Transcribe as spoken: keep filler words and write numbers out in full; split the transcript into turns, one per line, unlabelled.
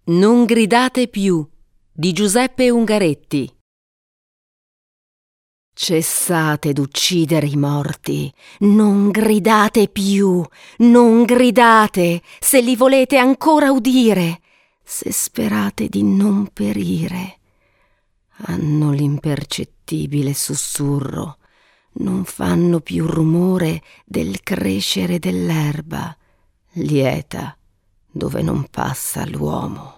Non gridate più di Giuseppe Ungaretti. Cessate d'uccidere i morti, non gridate più, non gridate se li volete ancora udire, se sperate di non perire. Hanno l'impercettibile sussurro, non fanno più rumore del crescere dell'erba, lieta dove non passa l'uomo.